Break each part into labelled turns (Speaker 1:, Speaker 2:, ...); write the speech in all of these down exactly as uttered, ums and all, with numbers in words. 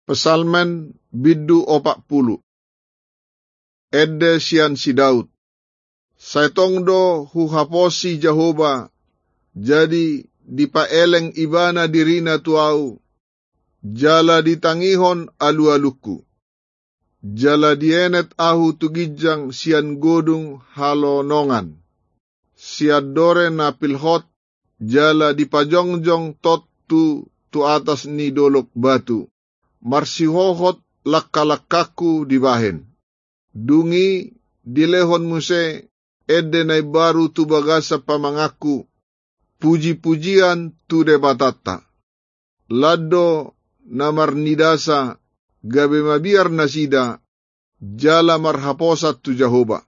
Speaker 1: Pesalmen bidu opak puluh. Ede sian si Daud. Saitong do huhaposi Jehovah, jadi dipaeleng ibana dirina tuau, jala ditangihon alu-aluku. Jala dienet ahu tugijang sian godung halonongan. Siadore na pilhot, jala dipajongjong tot tu tu atas ni dolok batu. Marsihohot lakalakaku dibahen. Dungi dilehon muse, ede nai baru tu bagasa pamangaku, puji-pujian tu debatata. Lado namar nidasa, gabe mabiar nasida, jala marhaposat tu Jehovah.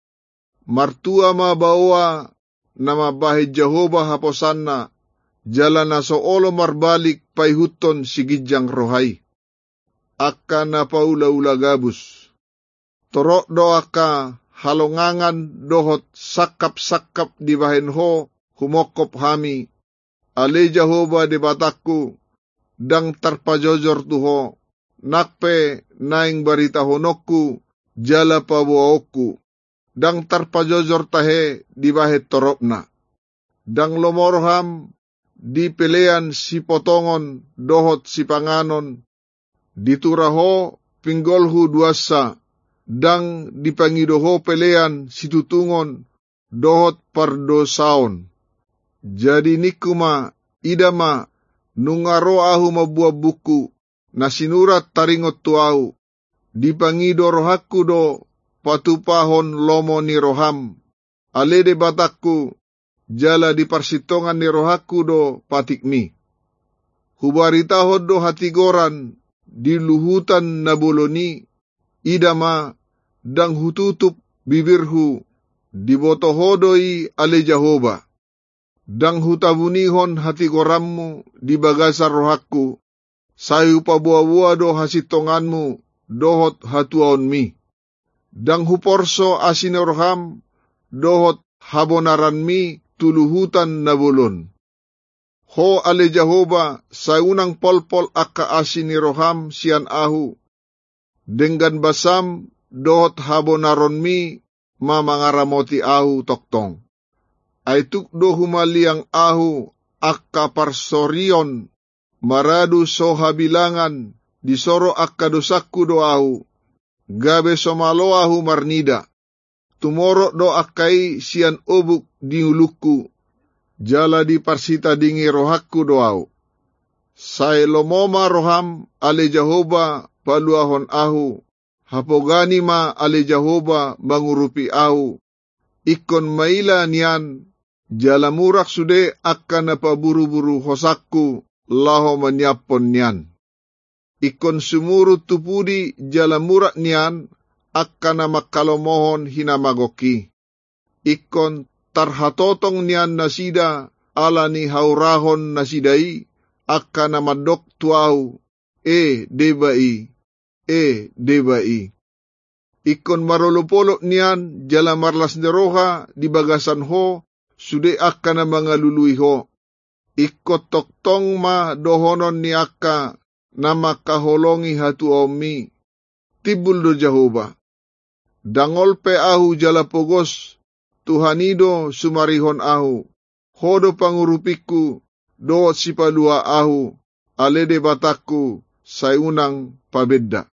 Speaker 1: Martua ma bawa nama bahe Jehovah haposanna, jala naso olo marbalik paihuton sigijang rohai. Akka na paula-ula gabus. Torok do aka halongangan dohot sakap-sakap di bahen ho humokop hami. Ale Jehovah de bataku, dang tarpajojor tuho, nakpe naing barita honokku, jala pabuaoku, dang tarpajojor tahe di bahet torokna. Dang lomorham di pelean si potongon dohot si panganon, dituraho pinggolhu duasa, dang dipangidoho pelean situtungon dohot pardosaon. Jadi nikuma idama nungaro ahu mabuah buku na sinurat taringot tuau, dipangido rohaku do patupahon lomo ni roham. Alede bataku jala diparsitongan ni rohaku do patikmi. Hubaritahod do hatigoran di luhutan naboloni, idama dang hututup bibirhu, dibotohodoi ale Jehovah. Dang hutabunihon hati gorammu di bagasar rohaku, sayu pabuah-buah do hasitonganmu dohot hatuaon mi. Dang huporso asine roham dohot habonaran mi tuluhutan nabolon. Ho ale Jehovah sayunang polpol akka asini roham sian ahu, denggan basam dohot habonaron mi mamangaramoti ahu toktong. Aituk do humaliang ahu akka parsorion, maradu soha bilangan, disoro akka dosaku do ahu, gabe somalo ahu marnida, tumoro do akai sian obuk diuluku, jala di parsita dingi rohaku do ahu. Sai lomoma roham ale Jehovah paluahon ahu, hapogani ma ale Jehovah mangurupi ahu, ikon maila nian, jala murak sude akan apa buru-buru hosakku laho menyapon nian. Ikon sumuru tupudi jala murak nian akan makalomohon hinamagoki. Ikon tarhatotong nian nasida alani haurahon nasidai akan madok tuau e debai e debai. Ikon marolopolok nian jala marlas neroha di bagasan ho, sude akka na mga lului ho. Ikot toktong ma dohonon ni akka na makaholongi hatu omi. Tibul do Jehovah. Dangol pe ahu jala pogos, Tuhanido sumarihon ahu. Hodo pangurupiku, doot sipalua ahu, alede bataku, sayunang pabedda.